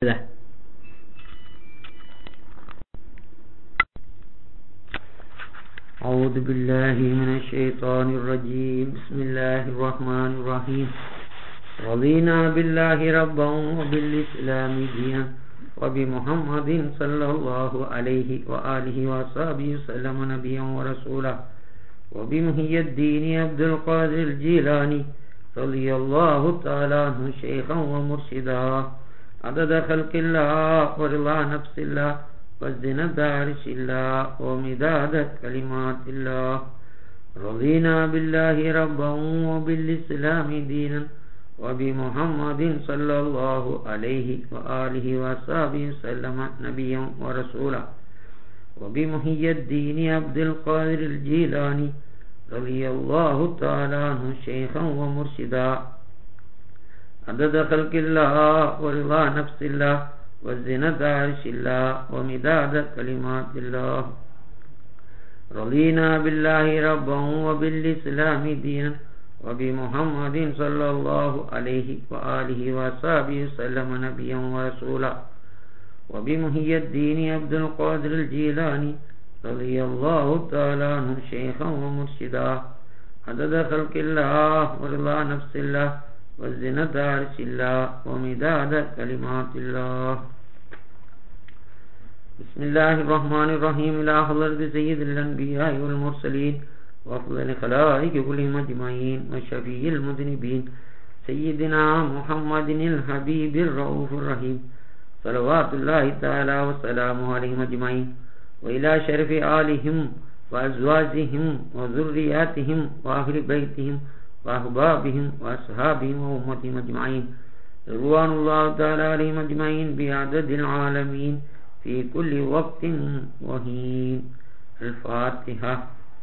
له. أعوذ بالله من الشيطان الرجيم. بسم الله الرحمن الرحيم. رضينا بالله ربا وبالإسلام دينا وبمحمد صلى الله عليه وآله وصحبه وسلم نبيا ورسولا وبمحي الدين عبد القادر الجيلاني رضي الله تعالى عنه شيخا ومرشدا عدد خلق الله ورضا نفس الله وزنة عرش الله ومداد كلمات الله. رضينا بالله ربا وبالإسلام دينا وبمحمد صلى الله عليه وآله وصحبه وسلم نبيا ورسولا وبمحي الدين عبد القادر الجيلاني رضي الله تعالى عنه شيخا ومرشدا عدد خلق الله ورضا نفس الله وزنة عرش الله ومداد كلمات الله. رضينا بالله ربا وبالإسلام دينا وبمحمد صلى الله عليه وآله وصحبه وسلم نبيا ورسولا وبمحي الدين عبد القادر الجيلاني رضي الله تعالى عنه شيخا ومرشدا عدد خلق الله ورضا نفس الله وزنة عرش الله ومداد كلمات الله. بسم الله الرحمن الرحيم. إلى حضرة سيد الأنبياء والمرسلين وأفضل الخلائق كلهم أجمعين وشفيع المذنبين سيدنا محمد الحبيب الرؤوف الرحيم صلوات الله تعالى وسلامه عليهم أجمعين وإلى شرف آلهم وأزواجهم وذرياتهم وأهل بيتهم وأحبابهم وأصحابهم وأمتهم أجمعين رضوان الله تعالى عليهم أجمعين بعدد العالمين في كل وقت وحين. الفاتحة.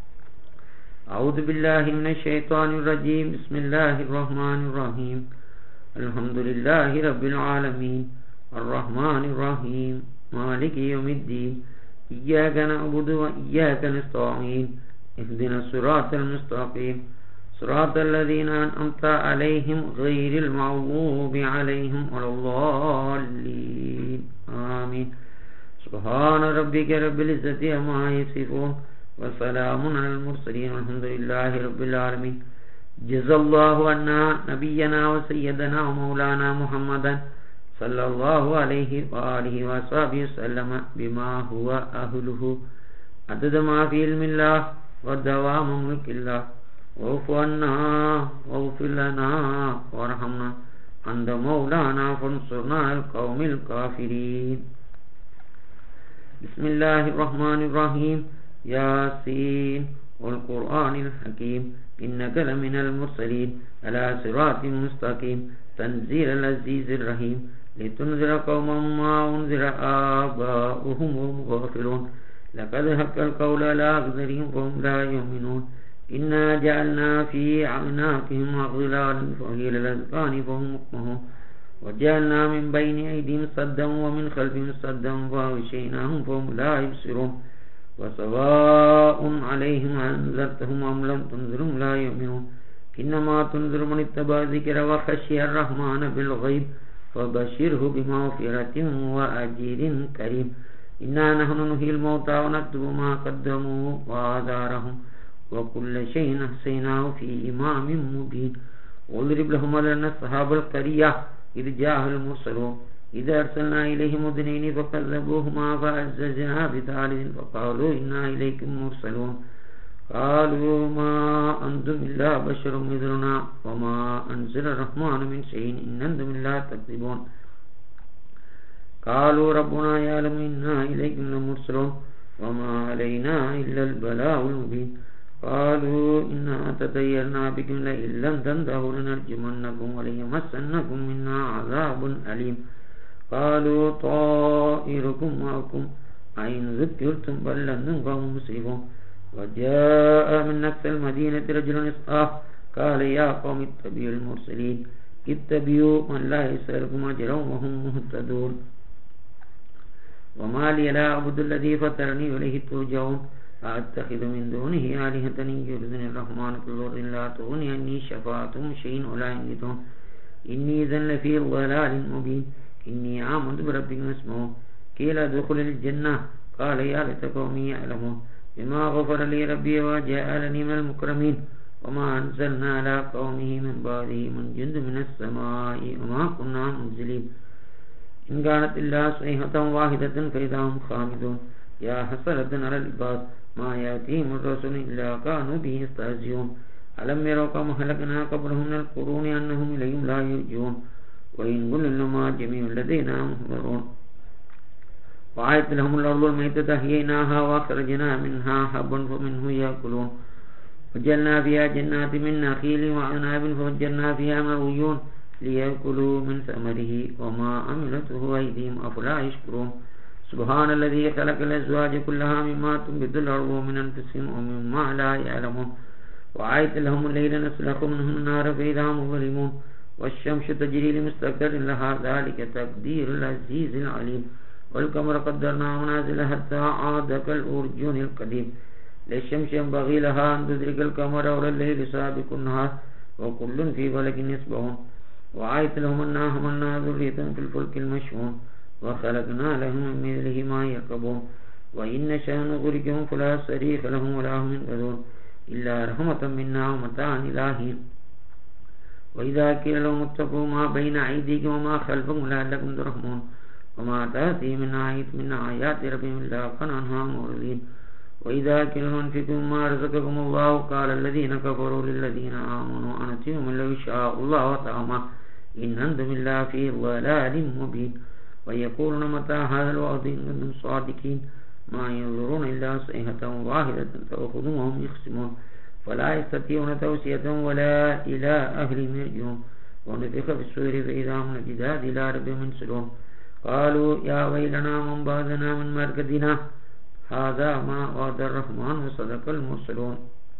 أعوذ بالله من الشيطان الرجيم. بسم الله الرحمن الرحيم. الحمد لله رب العالمين الرحمن الرحيم مالك يوم الدين إياك نعبد وإياك نستعين اهدنا الصراط المستقيم صراط الذين أنعمت عليهم غير المغضوب عليهم ولا الضالين آمين. سبحان ربك رب العزة عما يصفون وسلام على المرسلين والحمد لله رب العالمين. جزا الله عنا نبينا وسيدنا ومولانا محمدا صلى الله عليه وآله وصحبه وسلم بما هو أهله عدد ما في علم الله ودوام ملك الله. واعف عنا واغفر لنا وارحمنا أنت مولانا فانصرنا على القوم الكافرين. بسم الله الرحمن الرحيم. ياسين والقرآن الحكيم إنك لمن المرسلين على صراط مستقيم تنزيل العزيز الرحيم لتنذر قوما ما أنذر آباؤهم وهم غافلون لقد حق القول على أكثرهم وهم لا يؤمنون إنا جعلنا في أعناقهم أغلالا فهي للأذقان فهم مقمحون وجعلنا من بين أيديهم سدا ومن خلفهم سدا فأغشيناهم فهم لا يبصرون وسواء عليهم أنذرتهم أم لم تنذرهم لا يؤمنون إنما تنذر من اتبع الذكر وخشي الرحمن بالغيب فبشره بمغفرة وأجر كريم. إنا نحن نحيي الموتى ونكتب ما قدموا وآثارهم وكل شيء أحصيناه في إمام مبين. واضرب لهم مثلا أصحاب القرية إذ جاءها المرسلون إذا أرسلنا إليهم اثنين فكذبوهما فعززنا بثالث فقالوا إنا إليكم مرسلون قالوا ما أنتم إلا بشر مثلنا وما أنزل الرحمن من شيء إن أنتم إلا تكذبون. قالوا ربنا يعلم إنا إليكم لمرسلون وما علينا إلا البلاغ المبين. قالوا إنا تطيرنا بكم لئن لم تنتهوا لنرجمنكم وليمسنكم منا عذاب أليم. قالوا طائركم معكم أئن ذكرتم بل أنتم قوم مسرفون. وجاء من أقصى المدينة رجل يسعى قال يا قوم اتبعوا المرسلين اتبعوا من لا يسألكم أجرا وهم مهتدون. وما لي لا أعبد الذي فطرني وإليه ترجعون أتخذ من دونه آلهة إن يردني الرحمن بضر لا تغني عني شفاعتهم شيئا ولا ينقذون إني إذا لفي ضلال مبين. إني آمنت بربكم فاسمعون قيل ادخل الجنة قال يا ليت قومي يعلمون بما غفر لي ربي وجعلني من المكرمين وما أنزلنا على قومه من بعده من جند من السماء وما كنا منزلين إن كانت إلا صيحة واحدة فإذا هم خامدون يا حسرة على العباد ما يأتيهم الرسول إلا كانوا به يستهزئون ألم يروا كم أهلكنا قبلهم من القرون أنهم إليهم لا يرجعون وإن كل لما جميع لدينا محضرون وآيت لهم الأرض الميتة أحييناها وأخرجنا منها حبا فمنه يأكلون وجعلنا فيها جنات من نخيل وأعناب ففجرنا فيها من العيون ليأكلوا من ثمره وما عملته أيديهم أفلا يشكرون سبحان الذي خلق الأزواج كلها مما تنبت الأرض من أنفسهم ومما لا يعلمون وآيت لهم الليل نسلخ منه النار فإذا هم مظلمون والشمس تجري لمستقر لها ذلك تقدير العزيز العليم والقمر قدرناه منازل حتى عاد كالأرجون القديم للشمس ينبغي لها أن تدرك القمر والليل سابق النهار وكل في فلك يسبحون وآيت لهم أنا حملنا ذريتهم في الفلك المشحون وخلقنا لهم من مثله ما يركبون وإن نشأ نغرقهم فلا صريخ لهم ولا هم ينقذون إلا رحمة منا ومتاعا إلى حين وإذا قيل لهم اتقوا ما بين أيديكم وما خلفكم لعلكم ترحمون وما تأتي من آية من آيات ربهم إلا كانوا عنها معرضين وإذا قيل لهم انفقوا ما رزقكم الله قال الذين كفروا للذين آمنوا أنؤتيكم لو شاء الله وطعما إن أنتم إلا في ضلال مبين ويقولون متى هذا الوعد إن كنتم صادقين ما ينظرون إلا صيحة واحدة تأخذهم وهم يخصمون فلا يستطيعون توصية ولا إلى أهلهم يرجعون ونفخ في الصور فإذا هم الجداد إلى ربهم ينسلون قالوا يا ويلنا من بعثنا من مرقدنا هذا ما وعد الرحمن وصدق المرسلون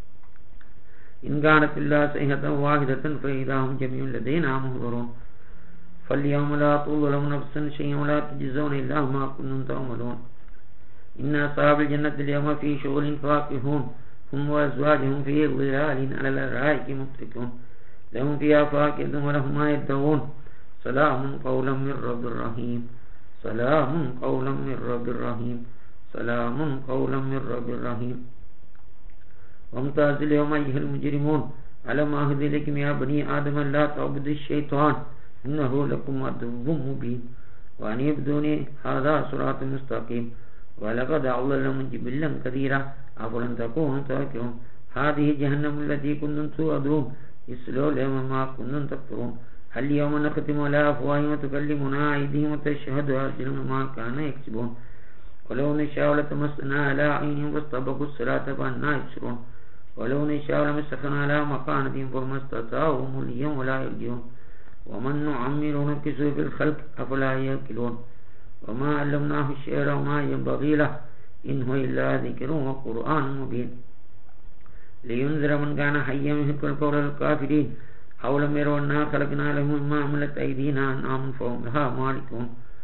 إن كانت إلا صيحة واحدة فإذا هم جميع لدينا محضرون فاليوم لا تظلم نفس شيئا ولا تجزون إلا ما كنتم تعملون إن أصحاب الجنة اليوم في شغل فاكهون هم وأزواجهم في ظلال على الأرائك متكئون لهم فيها فاكهة ولهم ما يدعون سلام قولا من رب رحيم سلام قولا من رب رحيم سلام قولا من رب رحيم وامتاز اليوم أيها المجرمون ألم أعهد إليكم يا بني آدم لا تعبدوا الشيطان إنه لكم عدو مبين وأن يعبدوني هذا صراط مستقيم ولقد أضللهم جبلا كثيرا أفلم تكونوا تعقلون هذه جهنم التي كنتم توعدون اصلوا لها ما كنتم تكفرون اليوم نختم على أفواههم وتكلمنا أيديهم وتشهد أرجلهم ما كانوا يكسبون ولو نشاء لطمسنا على أعينهم فاستبقوا الصراط فأنى يبصرون ولو نشاء لمسخنا على مكانتهم فما استطاعوا مليا ولا يرجعون ومن نعمر نكسه في الخلق أفلا يأكلون وما علمناه الشعر وما ينبغي له إن هو إلا ذكر وقرآن مبين لينذر من كان حيا يحق القول الكافرين أولم يروا أنا خلقنا لهم مما عملت أيدينا أنعام فهم لها مالكون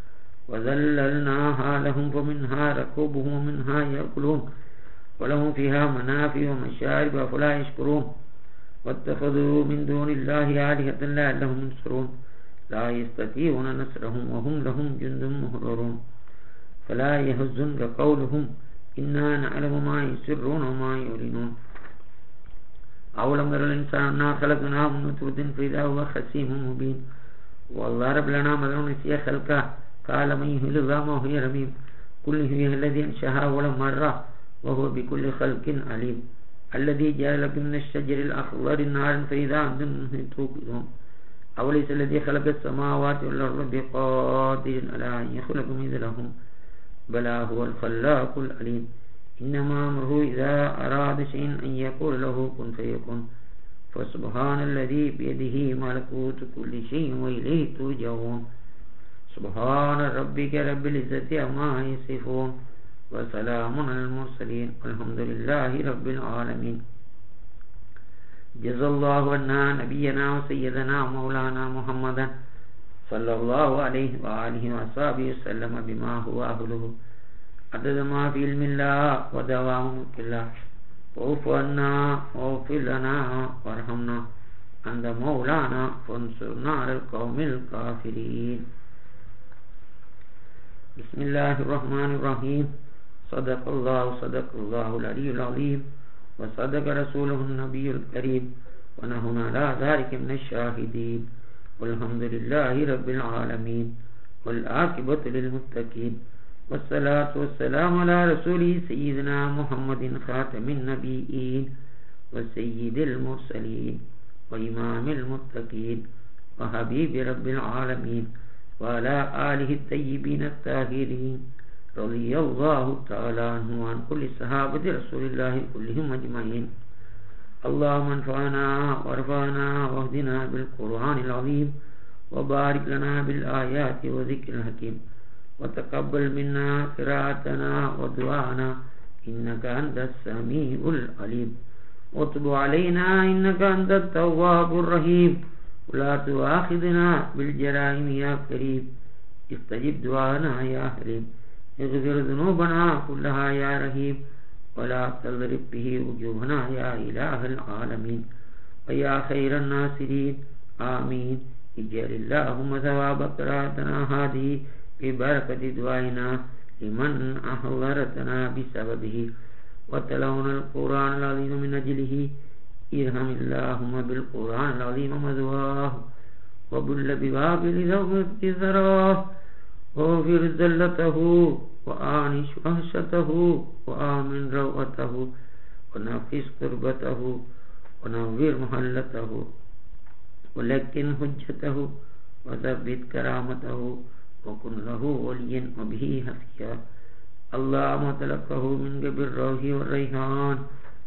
وذللناها لهم فمنها ركوبهم ومنها يأكلون ولهم فيها منافع ومشارب أفلا يشكرون واتخذوا من دون الله آلهة لعلهم ينصرون لا يستطيعون نصرهم وهم لهم جند مهضرون فلا يحزنك قولهم إنا نعلم ما يسرون وما يعلنون أولم يرى الإنسان أنا خلقناه من نطفة فإذا هو خصيم مبين والله رب لنا مثل نسي خلقه قال من يحيي العظام وهي رميم قل هو الذي أنشأها أول مرة وهو بكل خلق عليم الذي جعل لكم من الشجر الأخضر نارا فإذا أنتم منه توقدون أوليس الذي خلق السماوات والأرض بقادر على أن يخلق مثلهم بلى هو الخلاق العليم إنما أمره إذا أراد شيئا أن يقول له كن فيكون فسبحان الذي بيده ملكوت كل شيء وإليه ترجعون سبحان ربك رب العزة عما يصفون وسلام على المرسلين والحمد لله رب العالمين جزا الله عنا نبينا وسيدنا مولانا محمدا صلى الله عليه وآله وصحبه وسلم بما هو أهله عدد ما في علم الله ودوام ملك الله واعف عنا واغفر لنا وارحمنا أنت مولانا فانصرنا على القوم الكافرين بسم الله الرحمن الرحيم. صدق الله العلي العظيم، وصدق رسوله النبي الكريم، ونحن على ذلك من الشاهدين، والحمد لله رب العالمين، والعاقبة للمتقين، والصلاة والسلام على رسوله سيدنا محمد خاتم النبيين وسيد المرسلين وإمام المتقين وحبيب رب العالمين، وعلى آله الطيبين الطاهرين، رضي الله تعالى عنه وعن كل صحابة رسول الله كلهم أجمعين. اللهم انفعنا وارفعنا واهدنا بالقرآن العظيم، وبارك لنا بالآيات وذكر الحكيم، وتقبل منا قراءتنا ودعاءنا إنك أنت السميع العليم، وتب علينا إنك أنت التواب الرحيم، ولا تؤاخذنا بالجرائم يا كريم، استجب دعانا يا حليم، اغفر ذنوبنا كلها يا رحيم، ولا تضرب به وجوهنا يا إله العالمين ويا خير الناصرين، آمين. اجعل اللهم ثواب قراءتنا هذه ببركة دعائنا لمن أحضرتنا بسببه، وتلون القرآن العظيم من أجله، ارحم اللهم بالقرآن العظيم مثواه، وبل ببابل ذوق ثراه، واغفر ذلته وآنش وحشته، وآمن روعته، ونفس قربته، ونوّر محلته، ولكن حجته، وثبت كرامته، وكن له وليا وبه حفيا. اللهم تلقه منك بالروح والريحان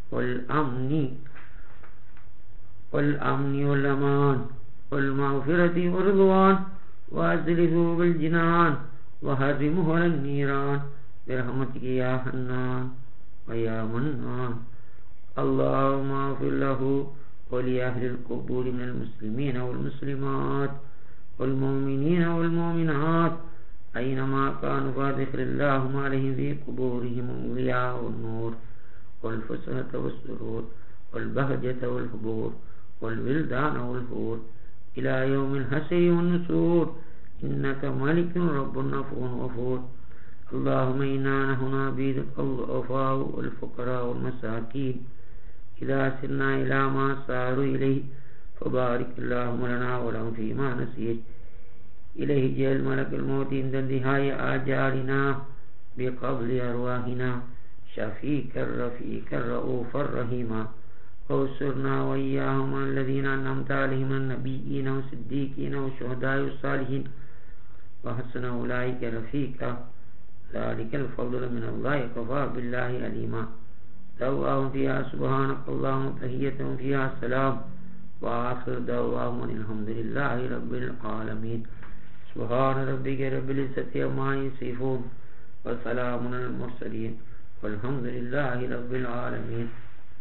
والأمن والأمان والمغفرة والرضوان، وأزله بالجنان، وحرمه على النيران برحمتك يا حنان ويا منان. اللهم اغفر له ولأهل القبور من المسلمين والمسلمات والمؤمنين والمؤمنات أينما كانوا، فادخل اللهم عليهم في قبورهم الضياء والنور والفسحة والسرور والبهجة والحبور والولدان والحور إلى يوم الحشر والنشور، إنك ملك رب غفور غفور. اللهم إنا نحن عبيدك الضعفاء والفقراء والمساكين، إذا سرنا إلى ما ساروا إليه، فبارك اللهم لنا ولهم فيما نسيت. إليه جاء ملك الموت عند انتهاء آجالنا بقبض أرواحنا، شفيك الرفيق الرؤوف الرحيم، وانصرنا وإياهم الذين أنعمت عليهم النبيين والصديقين والشهداء والصالحين، وحسن أولئك رفيقا، ذلك الفضل من الله، كفى بالله عليما. دعواهم فيها سبحانك اللهم، تحيتهم فيها السلام، وآخر دعواهم الحمد لله رب العالمين. سبحان ربك رب العزة عما يصفون، وسلام على المرسلين، والحمد لله رب العالمين.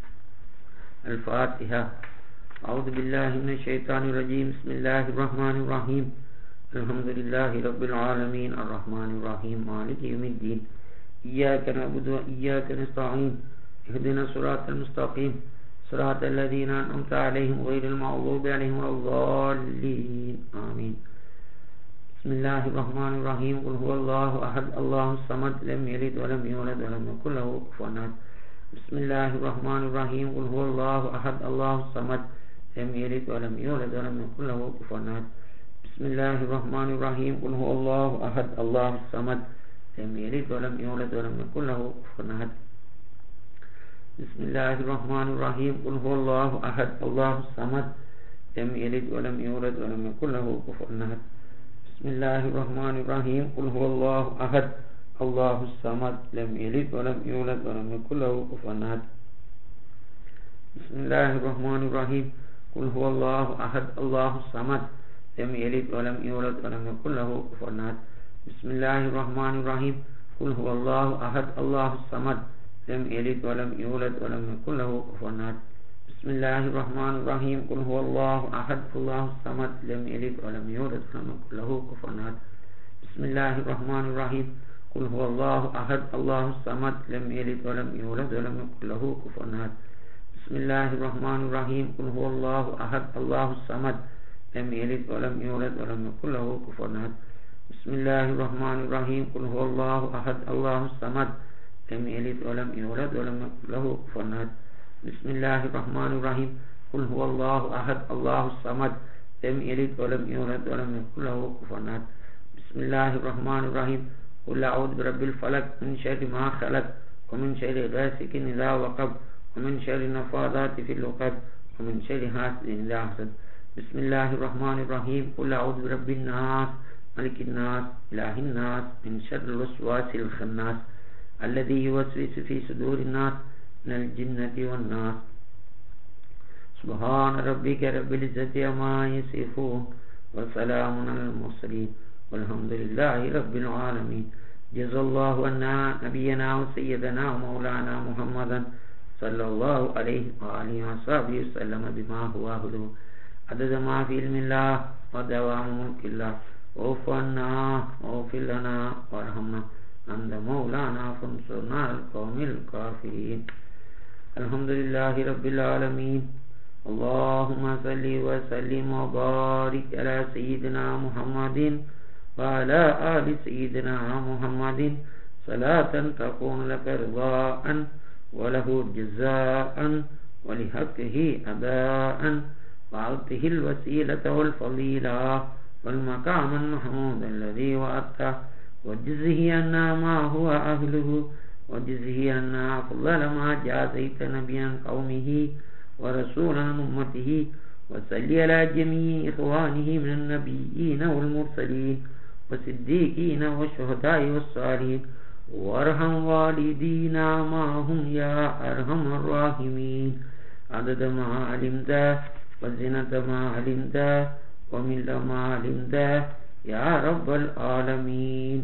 الفاتحة. أعوذ بالله من الشيطان الرجيم. بسم الله الرحمن الرحيم. الحمد لله رب العالمين، الرحمن الرحيم، مالك يوم الدين، إياك نعبد وإياك نستعين، اهدنا الصراط المستقيم، صراط الذين أنعمت عليهم غير المغضوب عليهم ولا الضالين، آمين. بسم الله الرحمن الرحيم. قل هو الله أحد الله الصمد، لم يلد ولم يولد ولم يكن له كفوا أحد. بسم الله الرحمن الرحيم. قل هو الله أحد الله الصمد، لم يلد ولم يولد ولم يكن له كفوا أحد. بسم الله الرحمن الرحيم. قل هو الله أحد الله الصمد، لم يلد ولم يولد ولم يكن له كفوا أحد. بسم الله الرحمن الرحيم. قل هو الله أحد الله الصمد، لم يلد ولم يولد ولم يكن له كفوا أحد. بسم الله الرحمن الرحيم. قل هو الله أحد الله الصمد، لم يلد ولم يولد ولم يكن له كفوا أحد. بسم الله الرحمن الرحيم. قل هو الله أحد الله الصمد، لم يلد ولم يولد ولم يكن له كفوا أحد. بسم الله الرحمن الرحيم. قل هو الله أحد الله الصمد، لم يلد ولم يولد ولم يكن له كفوا أحد. بسم الله الرحمن الرحيم. قل هو الله أحد الله الصمد، لم يلد ولم يولد ولم يكن له كفوا أحد. بسم الله الرحمن الرحيم. قل هو الله أحد الله الصمد، لم يلد ولم يولد ولم يكن له كفوا أحد. بسم الله الرحمن الرحيم. قل هو الله أحد الله الصمد، لم يلد ولم يولد ولم يكن له كفوا أحد. بسم الله الرحمن الرحيم قل هو الله أحد الله الصمد لم يلد ولم يولد ولم يكن له كفوا أحد بسم الله الرحمن الرحيم قل هو الله أحد الله الصمد لم يلد ولم يولد ولم يكن له كفوا أحد بسم الله الرحمن الرحيم قل أعوذ برب الفلق من شر ما خلق ومن شر غاسق إذا وقب ومن شر النفاثات في العقد ومن شر حاسد إذا حسد بسم الله الرحمن الرحيم قل أعوذ برب الناس ملك الناس إله الناس من شر الوسواس الخناس الذي يوسوس في صدور الناس من الجنة والناس سبحان ربك رب العزة عما يصفون وسلام على المرسلين والحمد لله رب العالمين جزا الله عنا نبينا وسيدنا ومولانا محمدا صلى الله عليه وآله وصحبه وسلم بما هو أهله عدد ما في علم الله ودوام ملك الله واعف عنا واغفر لنا وارحمنا أنت مولانا فانصرنا على القوم الكافرين الحمد لله رب العالمين اللهم صل وسلم وبارك على سيدنا محمد وعلى آل سيدنا محمد صلاة تكون لك رضاء وله جزاء ولحقه أداء وعطه الوسيلة والفضيلة والمقام المحمود الذي وعدته وجزه أنا ما هو أهله وجزه أنا أفضل ما جازيت نبيا قومه ورسولا أمته وصل على جميع إخوانه من النبيين والمرسلين والصديقين والشهداء والصالحين وارحم والدينا معهم يا أرحم الراحمين عدد ما علمت وزنة ما علمت وملء ما علمت يا رب العالمين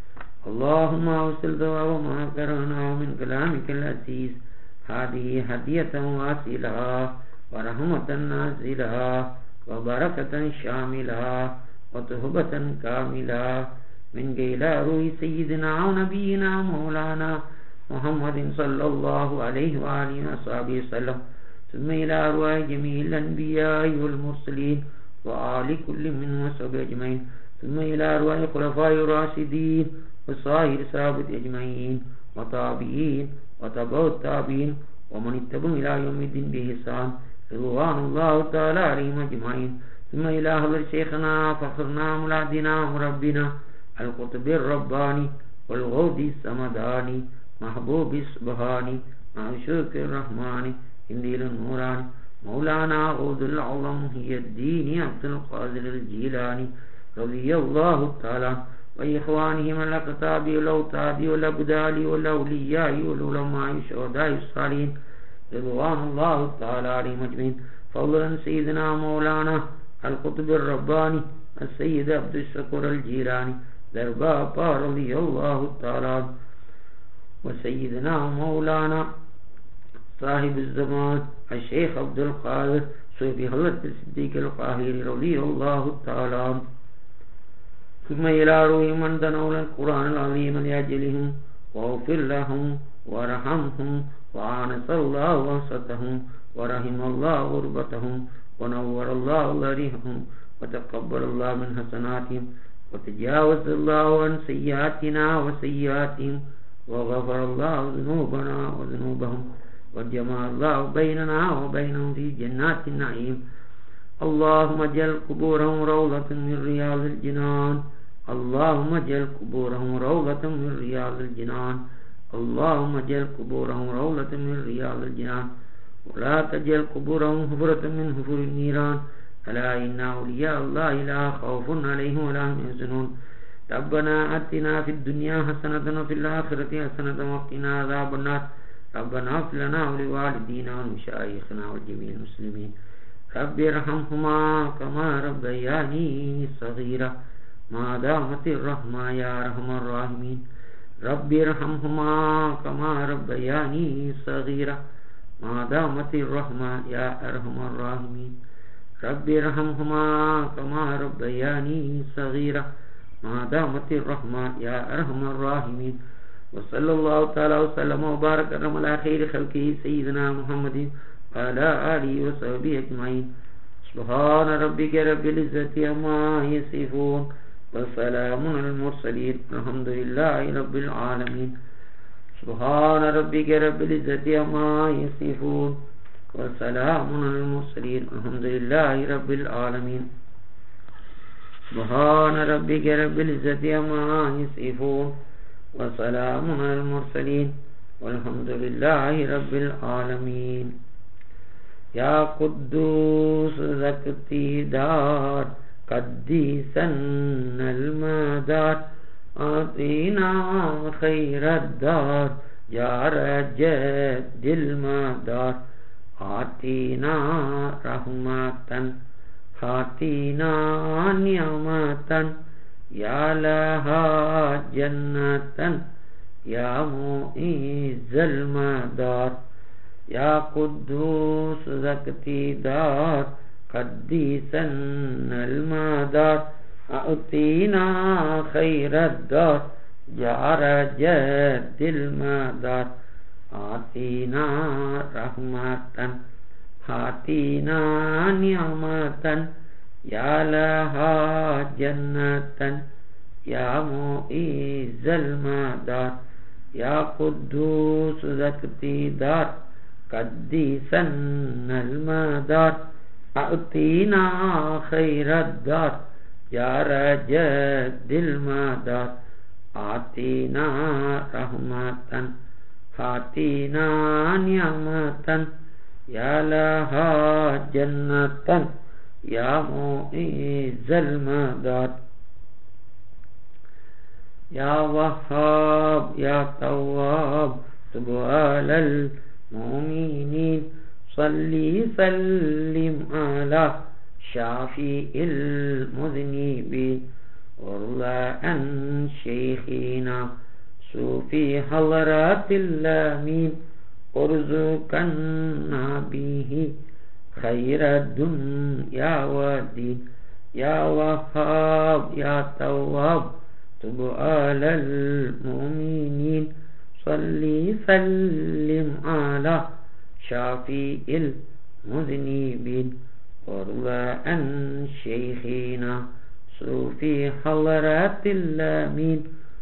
اللهم أوصل ثواب ما قرأناه من كلامك العزيز هذه هدية واصلة ورحمة نازلة وبركة شاملة وتهبة كاملة من إلى روح سيدنا ونبينا مولانا محمد صلى الله عليه وآله وصحبه وسلم ثم إلى أرواح جميع الأنبياء والمرسلين وآل كل منهم وصحبه أجمعين ثم إلى أرواح الخلفاء الراشدين وصائر الصحابة أجمعين وتابعين وتبع التابعين ومن اتبعهم إلى يوم الدين بإحسان رضوان الله تعالى عليهم أجمعين ثم إلى حضرة شيخنا فخرنا مولادنا مربنا القطب الرباني والغوث السمداني محبوب السبحاني معشوق الرحمن إنديل النوراني مولانا غوث العظم هي الدين عبد القادر الجيلاني رضي الله تعالى وإخوانهم الأقطاب والأوتاد والأبدال والأولياء والعلماء والشهداء الصالحين رضوان الله تعالى عليهم أجمعين فضلا سيدنا مولانا القطب الرباني السيد عبد الشكور الجيلاني دربابا رضي الله تعالى وسيدنا مولانا صاحب الزمان الشيخ عبد القادر صوفي حضرة الصديق القاهري رضي الله تعالى ثم إلى روح من تناول القرآن العظيم لأجلهم واغفر لهم وارحمهم وآنس الله وسطهم ورحم الله غربتهم ونور الله ضريحهم وتقبل الله من حسناتهم وتجاوز الله عن سيئاتنا وسيئاتهم وغفر الله ذنوبنا وذنوبهم وجمع الله بيننا وبينهم في جنات النعيم اللهم اجعل قبورهم روضة من رياض الجنان اللهم اجعل قبورهم روضة من رياض الجنان اللهم اجعل قبورهم روضة من رياض الجنان ولا تجعل قبورهم حفرة من حفر النيران ألا إن أولياء الله لا خوف عليهم ولا هم يحزنون ربنا آتنا في الدنيا حسنة وفي الآخرة حسنة وقنا عذاب النار ربنا اغفر لنا ولوالدينا ومشايخنا وجميع المسلمين رب ارحمهما كما ربياني صغيرا ما دامت الرحمة يا أرحم الراحمين رب ارحمهما كما ربياني صغيرا ما دامت الرحمة يا أرحم الراحمين رب ارحمهما كما ربياني صغيرا ما دامت الرحمة يا أرحم الراحمين وصلى الله تعالى وسلم وبارك على خير خلقه سيدنا محمد وعلى آله وصحبه أجمعين سبحان ربك رب العزة عما يصفون وسلام على المرسلين الحمد لله رب العالمين سبحان ربك رب العزة عما يصفون وسلام على المرسلين الحمد لله رب العالمين سبحان ربك رب العزة عما يصفون وسلام على المرسلين والحمد لله رب العالمين يا قدوس ذكتي دار قديسا المدار أعطينا خير الدار يا رجد المدار آتنا رحمة آتنا نعمة يا لها جنة يا معز المدار يا قدوس ذكتي دار قديسا المدار أعطينا خير الدار يا رجد المدار آتنا رحمة آتنا نعمة يا لها جنة يا معز المدار يا قدوس ذكتي دار قديسا المدار أعطينا خير الدار يا رجد المدار آتنا رحمة آتنا نعمة يا لها جنة يا معز المدار يا وهاب يا تواب تب على المؤمنين صلي سلم على شافي المذنبين وارضى عن شيخنا صوفي حضرات الامين وارزقنا به خير الدنيا والدين يا وهاب يا تواب تب على المؤمنين صلي سلم على شافي المذنبين وارضى عن شيخنا صوفي حضرات الامين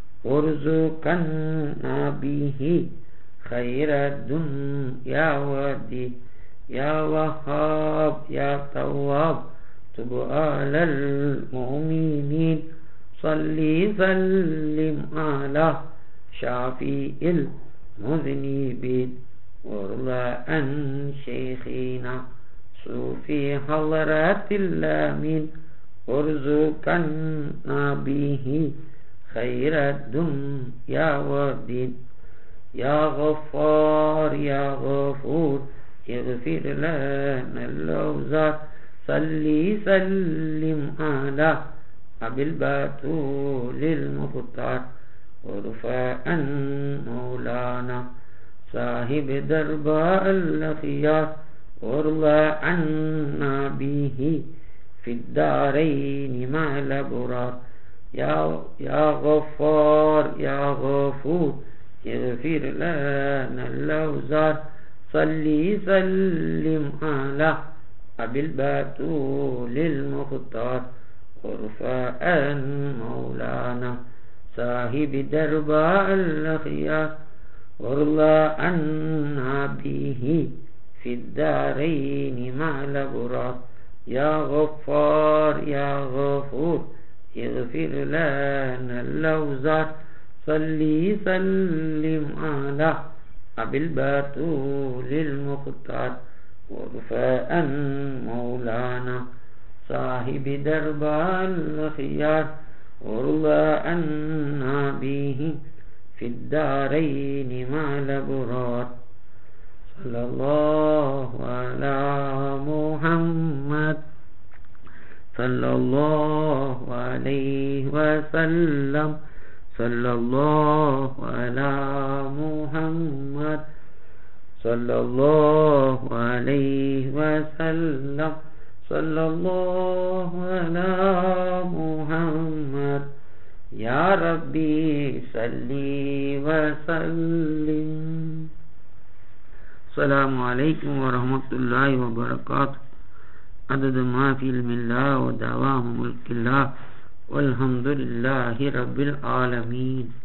وارزقنا به خير الدنيا والدين يا وهاب يا تواب تب على المؤمنين صلي سلم على شافي المذنبين وارضى عن شيخنا صوفي حضرات الامين وارزقنا به خير الدنيا والدين يا غفار يا غفور اغفر لنا الاوزار صلي سلم على أبي البتول المختار وارفع عن مولانا صاحب درب الخيار وارضى عنا به في الدارين مع الأبرار يا غفار يا غفور اغفر لنا الأوزار صلي سلم على أبي البتول المختار وارفع عن مولانا صاحب درب الخيار وارضى عنا به في الدارين مع الأبرار يا غفار يا غفور اغفر لنا الأوزار صلي سلم على أبي البتول المختار وارفع عن مولانا صاحب درب الخيار وارضى عنا به في الدارين مع الأبرار صلى الله على محمد صلى الله عليه وسلم صلى الله على محمد صلى الله عليه وسلم صلى الله على محمد يا ربي صلي وسلم. السلام عليكم ورحمة الله وبركاته. عدد ما في علم الله ودوام ملك الله والحمد لله رب العالمين.